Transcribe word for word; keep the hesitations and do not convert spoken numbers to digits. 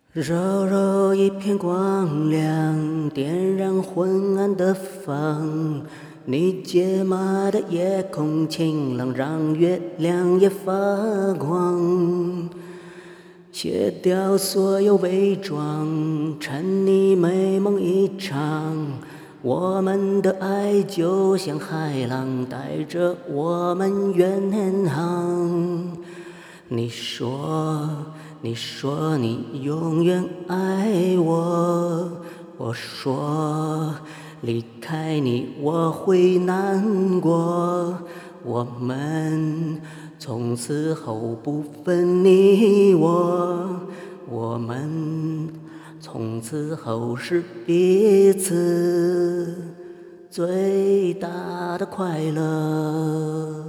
柔柔一片光亮，点燃昏暗的房。你解码的夜空晴朗，让月亮也发光。卸掉所有伪装，趁你美梦一场。我们的爱就像海浪，带着我们远航。你说，你说你永远爱我，我说离开你我会难过。我们从此后不分你我，我们从此后是彼此最大的快乐。